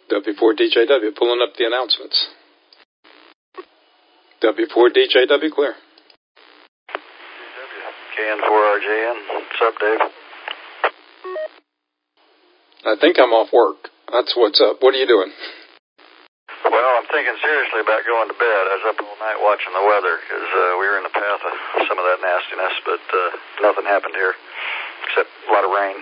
W4DJW, pulling up the announcements. W4DJW, clear. KN4RJN, what's up, Dave? I think I'm off work. That's what's up. What are you doing? Well, I'm thinking seriously about going to bed. I was up all night watching the weather because we were in the path of some of that nastiness, but nothing happened here except a lot of rain.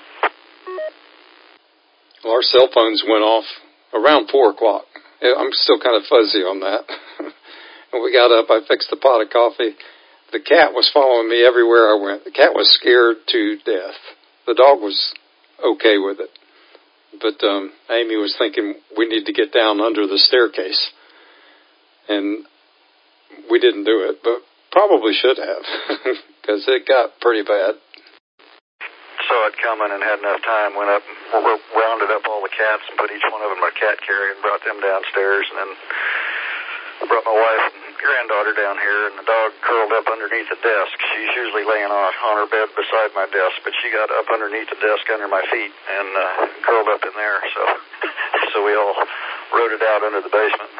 Well, our cell phones went off around 4 o'clock. I'm still kind of fuzzy on that. When we got up, I fixed the pot of coffee. The cat was following me everywhere I went. The cat was scared to death. The dog was okay with it. But Amy was thinking we need to get down under the staircase. And we didn't do it, but probably should have, because it got pretty bad. Saw it coming and had enough time, went up, rounded up all the cats and put each one of them in a cat carrier and brought them downstairs, and then brought my wife and granddaughter down here, and the dog curled up underneath the desk. She's usually laying on her bed beside my desk, but she got up underneath the desk under my feet and curled up in there, so we all rode it out under the basement.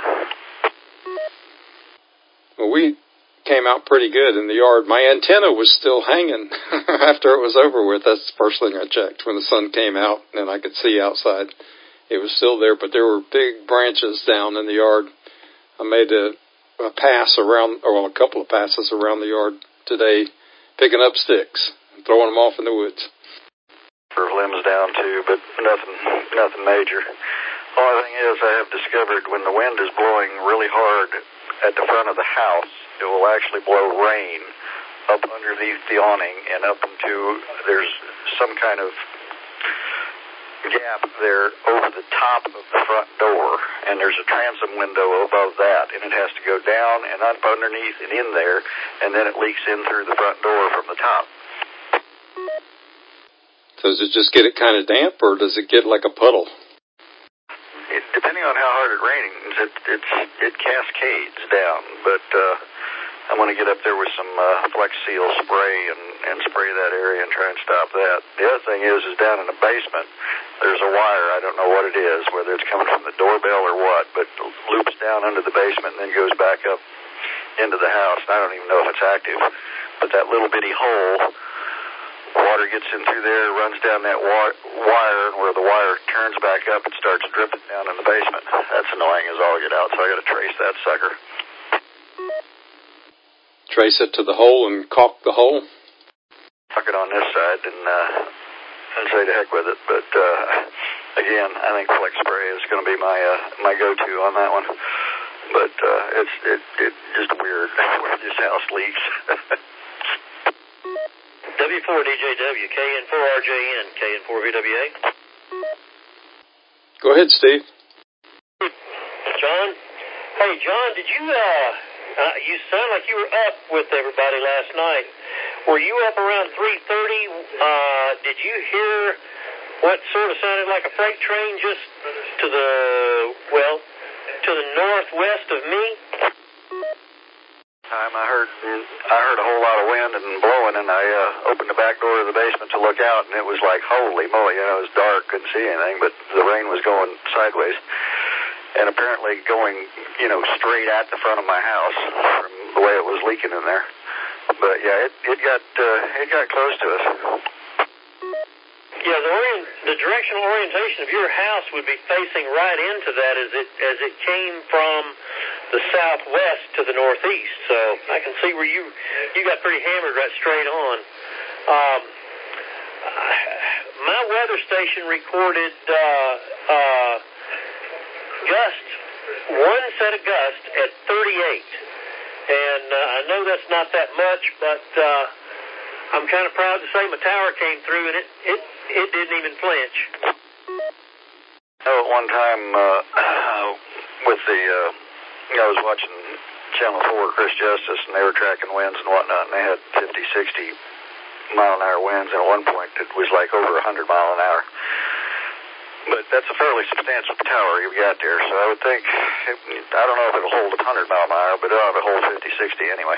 Well, we came out pretty good in the yard. My antenna was still hanging after it was over with. That's the first thing I checked. When the sun came out and I could see outside, it was still there, but there were big branches down in the yard. I made a pass around, or a couple of passes around the yard today, picking up sticks and throwing them off in the woods. For limbs down too, but nothing major. Only thing is, I have discovered when the wind is blowing really hard at the front of the house, it will actually blow rain up underneath the awning and up into, there's some kind of gap there over the top of the front door, and there's a transom window above that, and it has to go down and up underneath and in there, and then it leaks in through the front door from the top. So does it just get it kind of damp, or does it get like a puddle? Depending on how hard it rains, it cascades down, but I'm going to get up there with some Flex Seal spray and spray that area and try and stop that. The other thing is down in the basement, there's a wire, I don't know what it is, whether it's coming from the doorbell or what, but loops down under the basement and then goes back up into the house. I don't even know if it's active, but that little bitty hole, water gets in through there, runs down that wire, and where the wire turns back up, it starts dripping down in the basement. That's annoying as all get out, so I got to trace that sucker. Trace it to the hole and caulk the hole? Tuck it on this side and say to heck with it. But again, I think Flex Spray is going to be my go-to on that one. But it's just weird where this house leaks. W4DJW, KN4RJN, KN4VWA. Go ahead, Steve. John? Hey, John, did you, you sound like you were up with everybody last night. Were you up around 3:30? Did you hear what sort of sounded like a freight train just to the northwest of me? I heard a whole lot of wind and blowing, and I opened the back door of the basement to look out, and it was like, holy moly, it was dark, couldn't see anything, but the rain was going sideways, and apparently going, straight at the front of my house from the way it was leaking in there. But yeah, it got close to us. Yeah, the directional orientation of your house would be facing right into that as it came from the southwest to the northeast. So I can see where you got pretty hammered right straight on. My weather station recorded one set of gusts at 38. And I know that's not that much, but I'm kind of proud to say my tower came through, and it didn't even flinch. At one time, I was watching Channel 4, Chris Justice, and they were tracking winds and whatnot, and they had 50, 60 mile-an-hour winds, and at one point it was like over 100 mile an hour. But that's a fairly substantial tower you got there, so I would think, I don't know if it'll hold 100 mile an hour, but it'll have a hold 50, 60 anyway.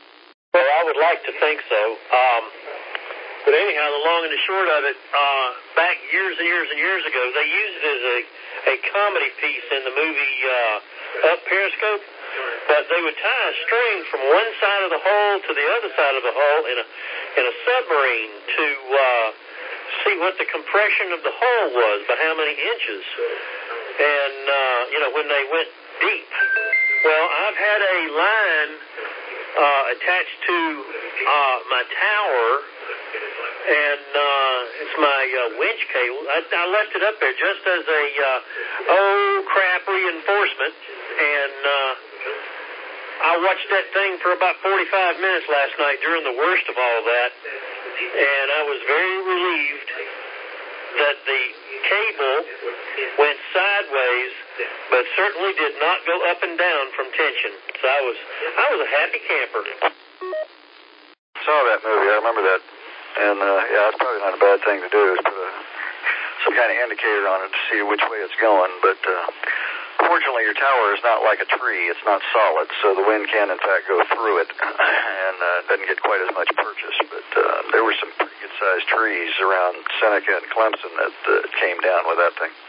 Well, I would like to think so. But anyhow, the long and the short of it, back years and years and years ago. They used it as a comedy piece in the movie Up Periscope. But they would tie a string from one side of the hull to the other side of the hull in a submarine to see what the compression of the hull was, by how many inches. And, when they went deep. Well, I've had a line attached to my tower, and it's my winch cable. I left it up there just as a crap reinforcement, and I watched that thing for about 45 minutes last night during the worst of all that, and I was very relieved that the cable went sideways, but certainly did not go up and down from tension. So I was a happy camper. Saw that movie. I remember that. And, it's probably not a bad thing to do, is put some kind of indicator on it to see which way it's going. But fortunately, your tower is not like a tree. It's not solid, so the wind can, in fact, go through it and doesn't get quite as much purchase. But there were some pretty good-sized trees around Seneca and Clemson that came down with that thing.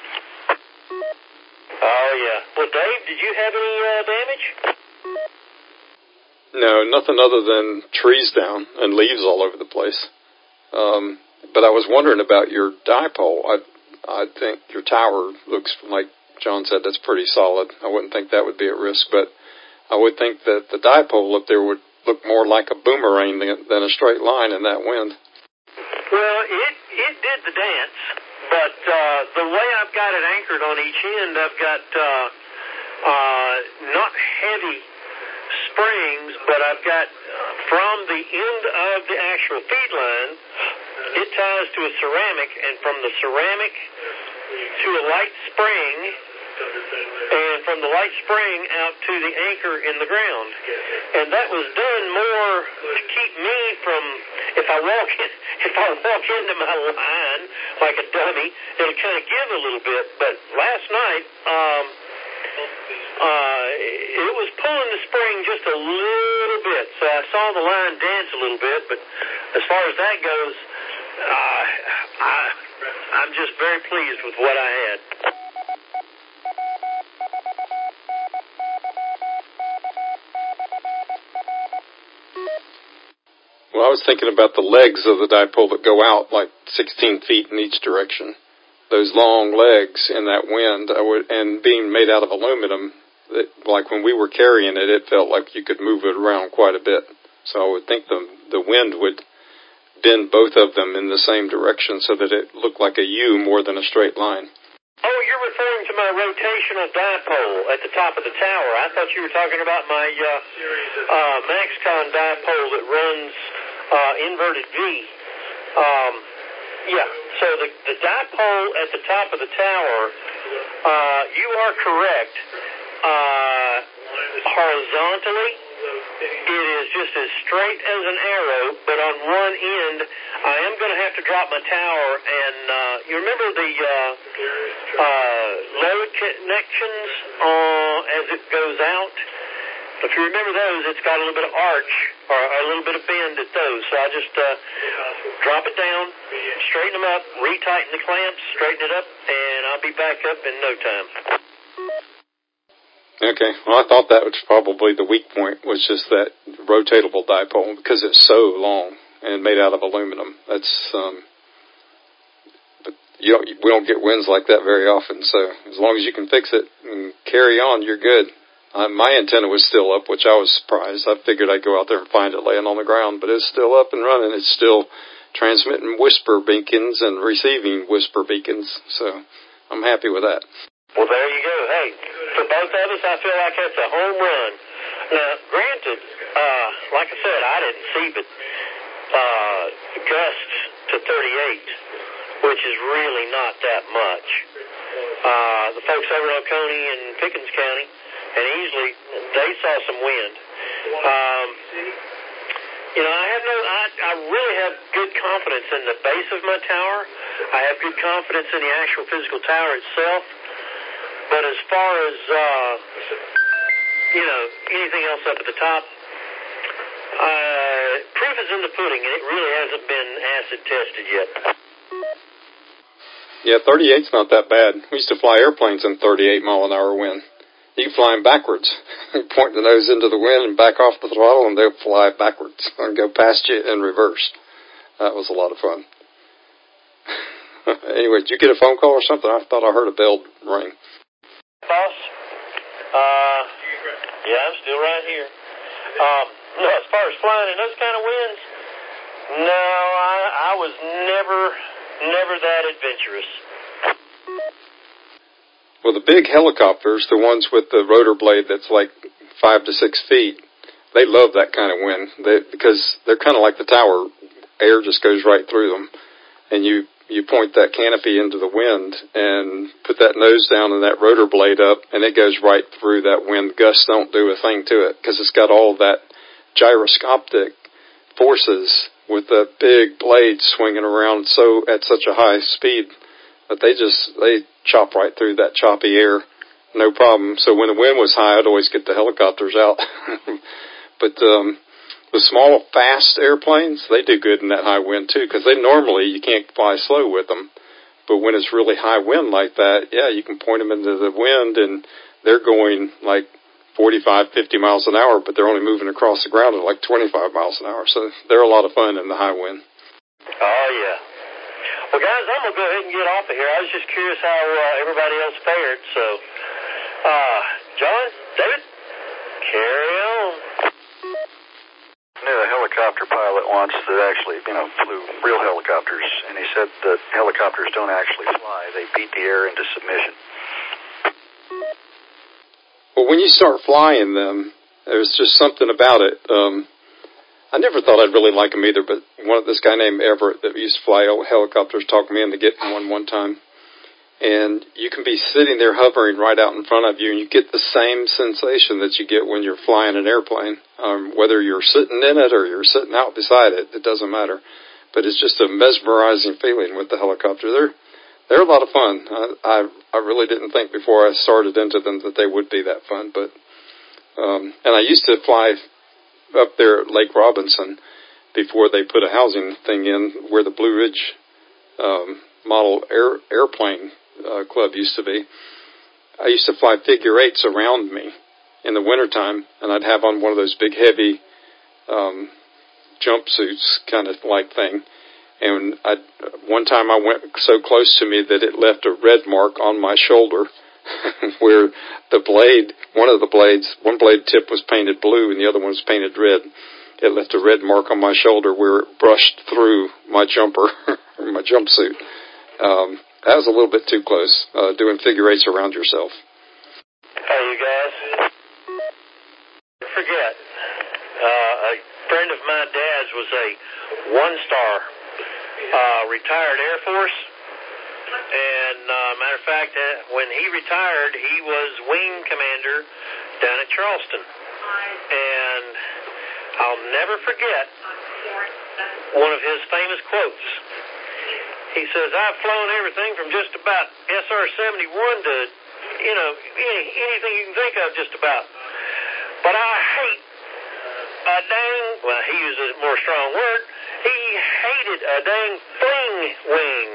Oh, yeah. Well, Dave, did you have any damage? No, nothing other than trees down and leaves all over the place. But I was wondering about your dipole. I think your tower looks like John said that's pretty solid. I wouldn't think that would be at risk, but I would think that the dipole up there would look more like a boomerang than a straight line in that wind. Well, it did the dance, but the way I've got it anchored on each end, I've got not heavy springs, but I've got from the end of the actual feed line, it ties to a ceramic, and from the ceramic to a light spring, and from the light spring out to the anchor in the ground. And that was done more to keep me from, if I walk into my line like a dummy, it'll kind of give a little bit. But last night, it was pulling the spring just a little bit, so I saw the line dance a little bit. But as far as that goes, I'm just very pleased with what I had. Well, I was thinking about the legs of the dipole that go out like 16 feet in each direction. Those long legs in that wind, and being made out of aluminum, like when we were carrying it, it felt like you could move it around quite a bit. So I would think the wind would bend both of them in the same direction so that it looked like a U more than a straight line. Oh, you're referring to my rotational dipole at the top of the tower. I thought you were talking about my MaxCon dipole that runs inverted V. So the dipole at the top of the tower, you are correct. Horizontally, it is just as straight as an arrow, but on one end, I am going to have to drop my tower, and you remember the load connections as it goes out? If you remember those, it's got a little bit of arch or a little bit of bend at those. So I just drop it down, straighten them up, retighten the clamps, straighten it up, and I'll be back up in no time. Okay. Well, I thought that was probably the weak point, was just that rotatable dipole, because it's so long and made out of aluminum. That's but we don't get winds like that very often. So as long as you can fix it and carry on, you're good. My antenna was still up, which I was surprised. I figured I'd go out there and find it laying on the ground, but it's still up and running. It's still transmitting whisper beacons and receiving whisper beacons. So I'm happy with that. Well, there you go. Hey, for both of us, I feel like that's a home run. Now, granted, like I said, I didn't see but gusts to 38, which is really not that much. The folks over in Oconee and Pickens County and Easley, they saw some wind. I really have good confidence in the base of my tower. I have good confidence in the actual physical tower itself. But as far as, anything else up at the top, proof is in the pudding, and it really hasn't been acid tested yet. Yeah, 38's not that bad. We used to fly airplanes in 38-mile-an-hour wind. You can fly them backwards. You point the nose into the wind and back off the throttle, and they'll fly backwards and go past you in reverse. That was a lot of fun. Anyway, did you get a phone call or something? I thought I heard a bell ring. Boss? Yeah, I'm still right here. No, as far as flying in those kind of winds, no, I was never that adventurous. Well, the big helicopters, the ones with the rotor blade that's like 5 to 6 feet, they love that kind of wind because they're kind of like the tower. Air just goes right through them, and you point that canopy into the wind and put that nose down and that rotor blade up, and it goes right through that wind. Gusts don't do a thing to it because it's got all that gyroscopic forces with the big blade swinging around at such a high speed that they chop right through that choppy air, no problem. So when the wind was high, I'd always get the helicopters out. But the small, fast airplanes, they do good in that high wind too, because you can't fly slow with them. But when it's really high wind like that, yeah, you can point them into the wind, and they're going like 45, 50 miles an hour, but they're only moving across the ground at like 25 miles an hour. So they're a lot of fun in the high wind. Oh, yeah. Well, guys, I'm going to go ahead and get off of here. I was just curious how everybody else fared. So, John, David, carry on. I knew a helicopter pilot once that actually, flew real helicopters, and he said that helicopters don't actually fly. They beat the air into submission. Well, when you start flying them, there's just something about it. I never thought I'd really like them either, but this guy named Everett that used to fly helicopters talked me into getting one time. And you can be sitting there hovering right out in front of you, and you get the same sensation that you get when you're flying an airplane. Whether you're sitting in it or you're sitting out beside it, it doesn't matter. But it's just a mesmerizing feeling with the helicopter. They're a lot of fun. I really didn't think before I started into them that they would be that fun. But and I used to fly up there at Lake Robinson before they put a housing thing in where the Blue Ridge model airplane club used to be. I used to fly figure eights around me in the wintertime, and I'd have on one of those big heavy jumpsuits kind of like thing. And one time I went so close to me that it left a red mark on my shoulder where the blade, one blade tip was painted blue and the other one was painted red. It left a red mark on my shoulder where it brushed through my jumper, or my jumpsuit. That was a little bit too close, doing figure eights around yourself. Hey, you guys. Forget. A friend of my dad's was a one-star retired Air Force. And matter of fact, when he retired, he was wing commander down at Charleston. And I'll never forget one of his famous quotes. He says, I've flown everything from just about SR-71 to, anything you can think of just about. But I hate a dang, well, he used a more strong word, he hated a dang fling wing.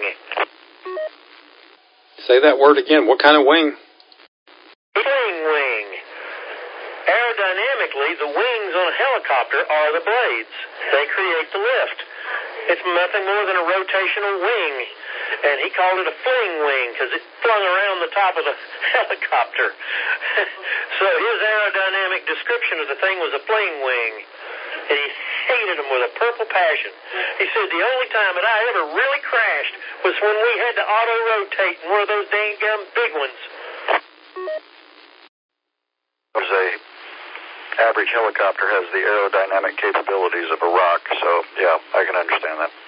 Say that word again. What kind of wing? Fling wing. Aerodynamically, the wings on a helicopter are the blades. They create the lift. It's nothing more than a rotational wing. And he called it a fling wing because it flung around the top of the helicopter. So his aerodynamic description of the thing was a fling wing. And he hated them with a purple passion. He said the only time that I ever really crashed was when we had to auto-rotate in one of those dang gum big ones. There's average helicopter has the aerodynamic capabilities of a rock, so yeah, I can understand that.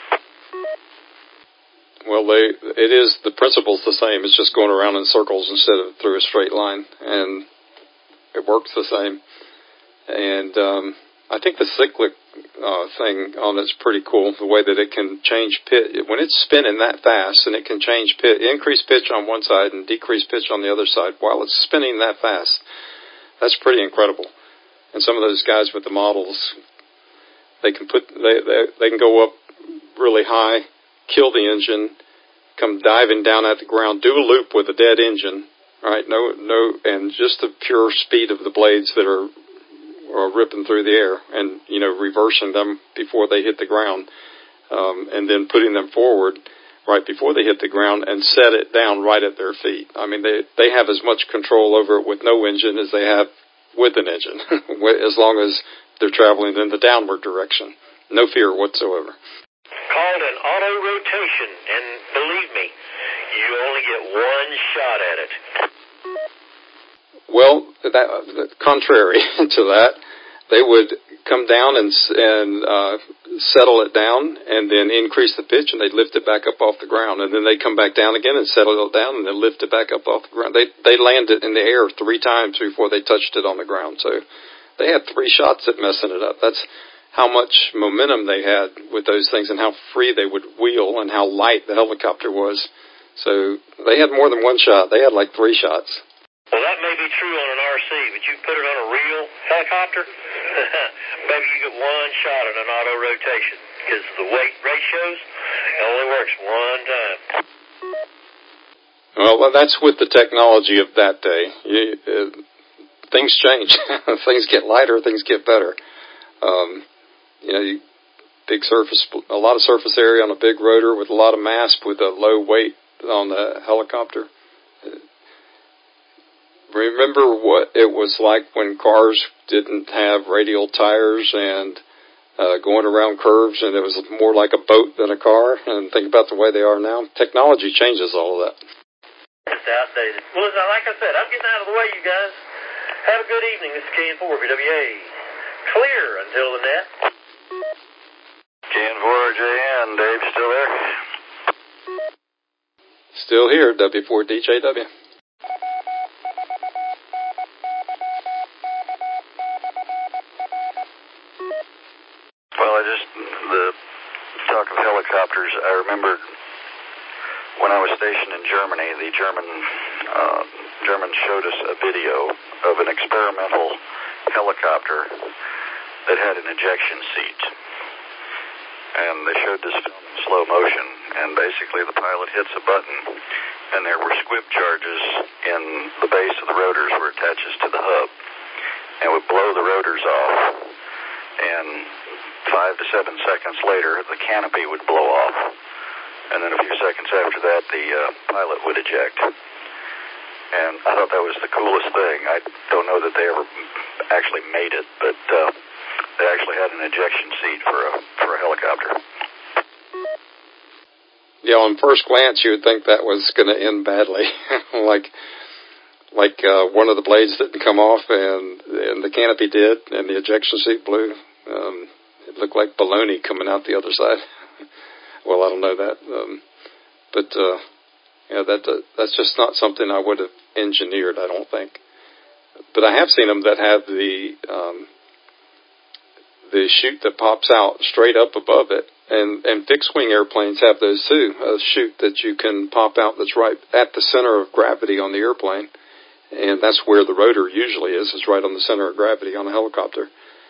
Well, the principle's the same. It's just going around in circles instead of through a straight line, and it works the same. And I think the cyclic thing on it's pretty cool, the way that it can change pitch. When it's spinning that fast, and it can change pitch, increase pitch on one side and decrease pitch on the other side while it's spinning that fast. That's pretty incredible. And some of those guys with the models, they can go up really high, kill the engine, come diving down at the ground, do a loop with a dead engine, right? And just the pure speed of the blades that are ripping through the air, and reversing them before they hit the ground, and then putting them forward right before they hit the ground and set it down right at their feet. I mean, they have as much control over it with no engine as they have with an engine, as long as they're traveling in the downward direction. No fear whatsoever. Called an auto rotation, and believe me, you only get one shot at it. Well, contrary to that, they would come down and settle it down, and then increase the pitch, and they'd lift it back up off the ground, and then they'd come back down again and settle it down, and then lift it back up off the ground. They landed in the air 3 times before they touched it on the ground. So they had 3 shots at messing it up. That's how much momentum they had with those things, and how free they would wheel, and how light the helicopter was. So they had more than 1 shot. They had like 3 shots. Well, that may be true on an RC, but you put it on a real helicopter, maybe you get 1 shot at an auto rotation, because the weight ratios, it only works 1 time. Well, that's with the technology of that day. Things change. Things get lighter. Things get better. Big surface, a lot of surface area on a big rotor with a lot of mass with a low weight on the helicopter. Remember what it was like when cars didn't have radial tires and going around curves, and it was more like a boat than a car, and think about the way they are now. Technology changes all of that. It's outdated. Well, like I said, I'm getting out of the way, you guys. Have a good evening. This is KN4 VWA. Clear until the net. KN4 JN, Dave, still there? Still here, W4DJW. The talk of helicopters, I remember when I was stationed in Germany, the Germans showed us a video of an experimental helicopter that had an ejection seat. And they showed this film in slow motion, and basically the pilot hits a button, and there were squib charges in the base of the rotors where it attaches to the hub, and would blow the rotors off, and 5 to 7 seconds later, the canopy would blow off, and then a few seconds after that, the pilot would eject. And I thought that was the coolest thing. I don't know that they ever actually made it, but they actually had an ejection seat for a helicopter. Yeah, on first glance, you would think that was going to end badly, like one of the blades didn't come off, and the canopy did, and the ejection seat blew. It looked like baloney coming out the other side. Well, I don't know that, that's just not something I would have engineered, I don't think. But I have seen them that have the chute that pops out straight up above it, and fixed-wing airplanes have those too, a chute that you can pop out that's right at the center of gravity on the airplane, and that's where the rotor usually is right on the center of gravity on a helicopter.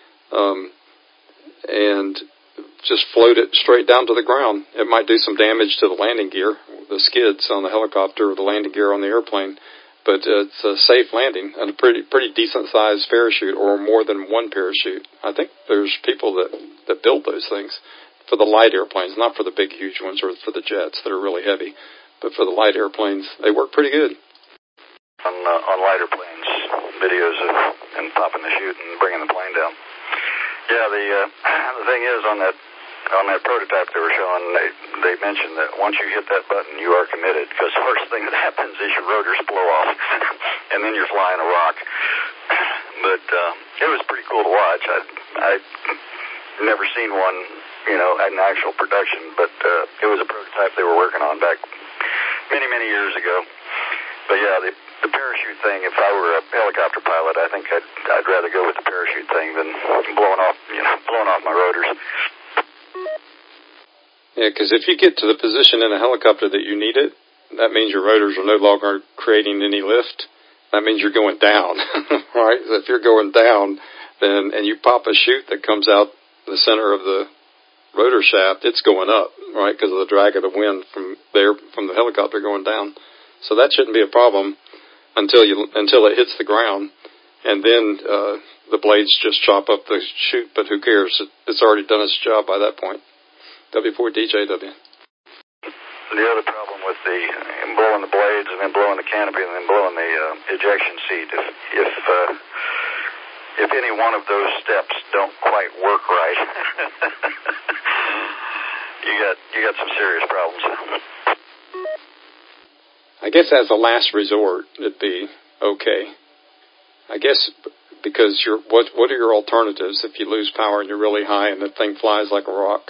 And just float it straight down to the ground. It might do some damage to the landing gear, the skids on the helicopter, or the landing gear on the airplane, but it's a safe landing and a pretty decent sized parachute, or more than 1 parachute. I think there's people that build those things for the light airplanes, not for the big huge ones or for the jets that are really heavy, but for the light airplanes, they work pretty good. On lighter planes, videos of and popping the chute and bringing the plane down. Yeah, the thing is, on that prototype they were showing, they mentioned that once you hit that button, you are committed, because the first thing that happens is your rotors blow off, and then you're flying a rock. But it was pretty cool to watch. I'd never seen one, in actual production, but it was a prototype they were working on back many, many years ago. But yeah, the parachute thing, if I were a helicopter pilot, I think I'd rather go with the parachute thing than blowing off my rotors. Yeah, because if you get to the position in a helicopter that you need it, that means your rotors are no longer creating any lift. That means you're going down, right? So if you're going down, and you pop a chute that comes out the center of the rotor shaft, it's going up, right, because of the drag of the wind from the helicopter going down. So that shouldn't be a problem until it hits the ground, and then the blades just chop up the chute. But who cares? It's already done its job by that point. W4DJW. The other problem with the blowing the blades and then blowing the canopy and then blowing the ejection seat, if any one of those steps don't quite work right, you got some serious problems. I guess as a last resort, it'd be okay. I guess because what are your alternatives if you lose power and you're really high and the thing flies like a rock?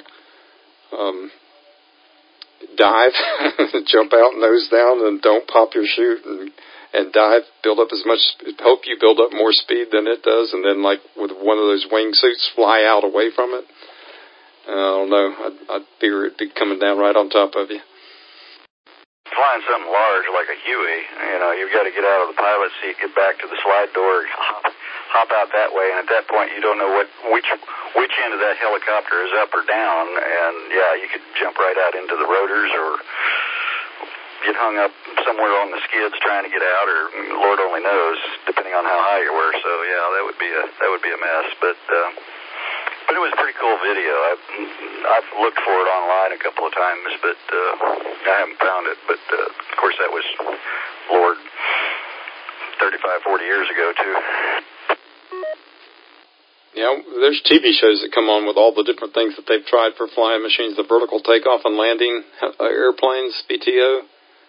Dive, jump out nose down, and don't pop your chute and dive. Hope you build up more speed than it does, and then like with one of those wingsuits, fly out away from it. I don't know. I'd figure it'd be coming down right on top of you. Flying something large like a Huey, you've got to get out of the pilot seat, get back to the slide door, hop out that way, and at that point you don't know which end of that helicopter is up or down, and yeah, you could jump right out into the rotors or get hung up somewhere on the skids trying to get out, or Lord only knows, depending on how high you were. So yeah, that would be a mess, but it was a pretty cool video. I've looked for it online a couple of times, but I haven't found it. But of course, that was, Lord, 35, 40 years ago, too. Yeah, there's TV shows that come on with all the different things that they've tried for flying machines, the vertical takeoff and landing airplanes, VTO,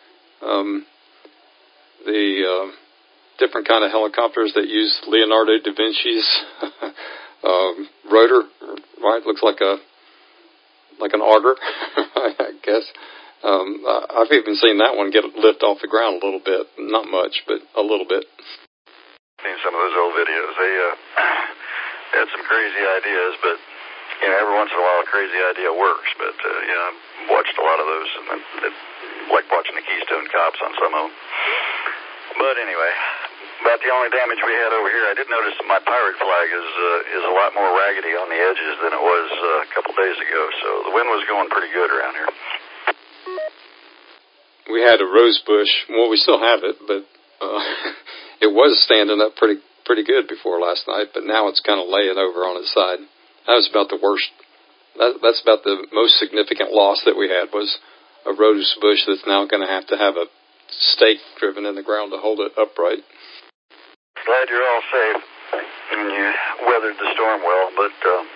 the different kind of helicopters that use Leonardo da Vinci's rotor, right? Looks like an auger, I guess. I've even seen that one get lift off the ground a little bit. Not much, but a little bit. Seen some of those old videos. They had some crazy ideas, but every once in a while a crazy idea works. But I've watched a lot of those, and like watching the Keystone Cops on some of them. But anyway, about the only damage we had over here, I did notice that my pirate flag is a lot more raggedy on the edges than it was a couple days ago. So the wind was going pretty good around here. We had a rose bush. Well, we still have it, but it was standing up pretty good before last night. But now it's kind of laying over on its side. That was about the worst. That's about the most significant loss that we had, was a rose bush that's now going to have a stake driven in the ground to hold it upright. Glad you're all safe and you weathered the storm well, but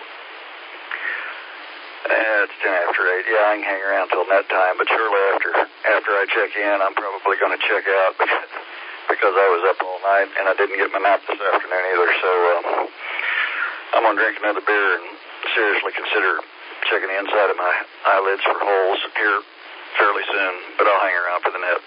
it's 10 after 8. Yeah, I can hang around till net time, but surely after I check in, I'm probably going to check out because I was up all night and I didn't get my nap this afternoon either. So I'm going to drink another beer and seriously consider checking the inside of my eyelids for holes here fairly soon, but I'll hang around for the net.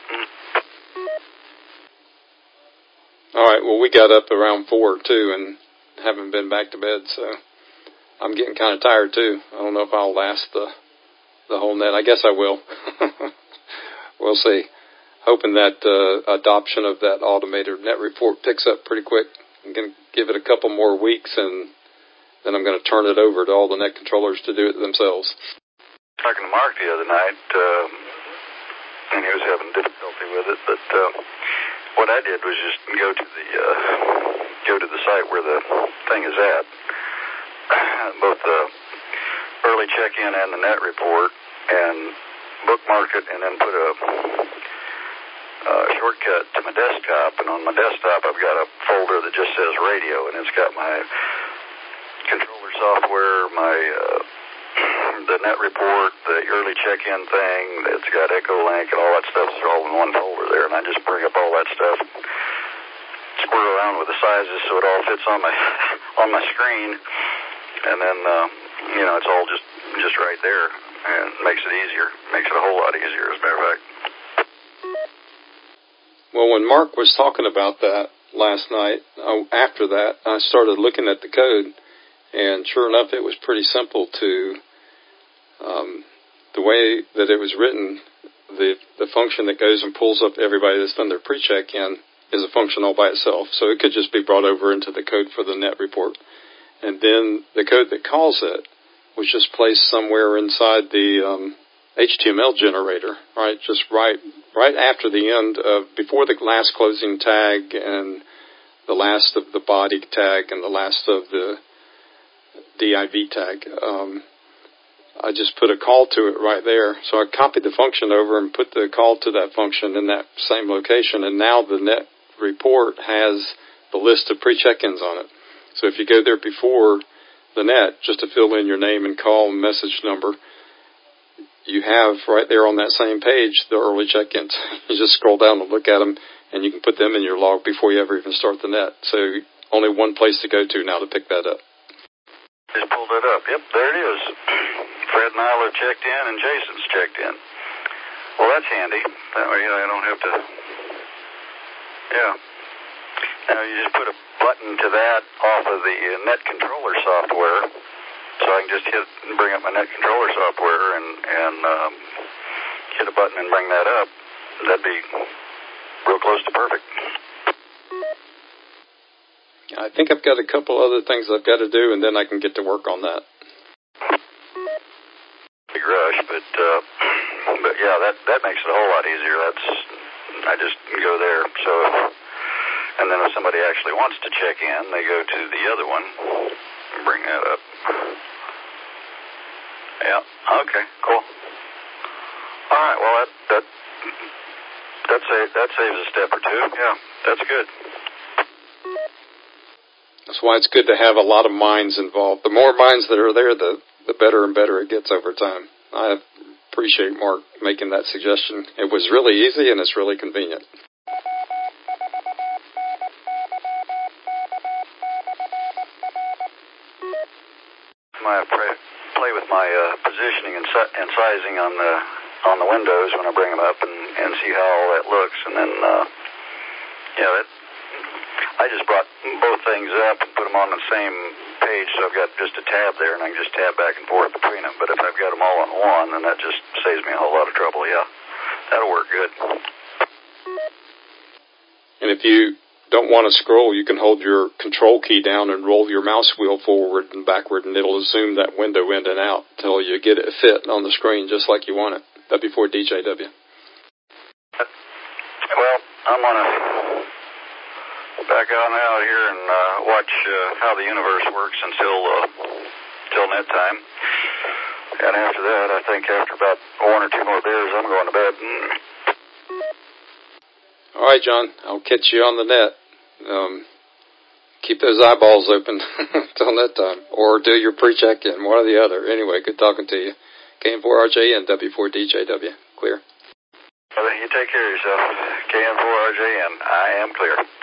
All right, well, we got up around 4, too, and haven't been back to bed, so I'm getting kind of tired, too. I don't know if I'll last the whole net. I guess I will. We'll see. Hoping that adoption of that automated net report picks up pretty quick. I'm going to give it a couple more weeks, and then I'm going to turn it over to all the net controllers to do it themselves. Talking to Mark the other night, and he was having difficulty with it, but what I did was just go to the site where the thing is at, both the early check-in and the net report, and bookmark it, and then put a shortcut to my desktop. And on my desktop, I've got a folder that just says radio, and it's got my controller software, my the net report, the early check-in thing. It's got Echolink and all that stuff is all in one folder there, and I just bring up all that stuff, squirrel around with the sizes so it all fits on my screen, and then it's all just right there, and it makes it easier, makes it a whole lot easier, as a matter of fact. Well, when Mark was talking about that last night, after that, I started looking at the code, and sure enough, it was pretty simple to, the way that it was written, the function that goes and pulls up everybody that's done their pre-check-in is a function all by itself. So it could just be brought over into the code for the net report. And then the code that calls it was just placed somewhere inside the HTML generator, right? Just right after the end of, before the last closing tag and the last of the body tag and the last of the div tag. I just put a call to it right there. So I copied the function over and put the call to that function in that same location, and now the net report has the list of pre-check-ins on it. So if you go there before the net, just to fill in your name and call and message number, you have right there on that same page the early check-ins. You just scroll down and look at them, and you can put them in your log before you ever even start the net. So only one place to go to now to pick that up. Just pulled it up. Yep, there it is. Fred and Isla checked in, and Jason's checked in. Well, that's handy. That way I don't have to... Yeah. Now you just put a button to that off of the net controller software, so I can just bring up my net controller software and hit a button and bring that up. That'd be real close to perfect. I think I've got a couple other things I've got to do, and then I can get to work on that. Big rush, but yeah, that makes it a whole lot easier. I just go there. So, and then if somebody actually wants to check in, they go to the other one and bring that up. Yeah. Okay. Cool. All right. Well, that saves a step or two. Yeah, that's good. That's why it's good to have a lot of minds involved. The more minds that are there, the better and better it gets over time. I appreciate Mark making that suggestion. It was really easy and it's really convenient. I play with my positioning and sizing on the windows when I bring them up and see how all that looks, and then I just brought both things up and put them on the same page, so I've got just a tab there, and I can just tab back and forth between them. But if I've got them all on one, then that just saves me a whole lot of trouble. Yeah, that'll work good. And if you don't want to scroll, you can hold your control key down and roll your mouse wheel forward and backward, and it'll zoom that window in and out until you get it fit on the screen just like you want it. That'd be for DJW. Well, I'm going to back on out here and watch how the universe works until net time. And after that, I think after about one or two more beers, I'm going to bed. All right, John, I'll catch you on the net. Keep those eyeballs open until net time, or do your pre-check-in, one or the other. Anyway, good talking to you. KN4RJ and W4DJW. Clear. You take care of yourself. KN4RJ and I am clear.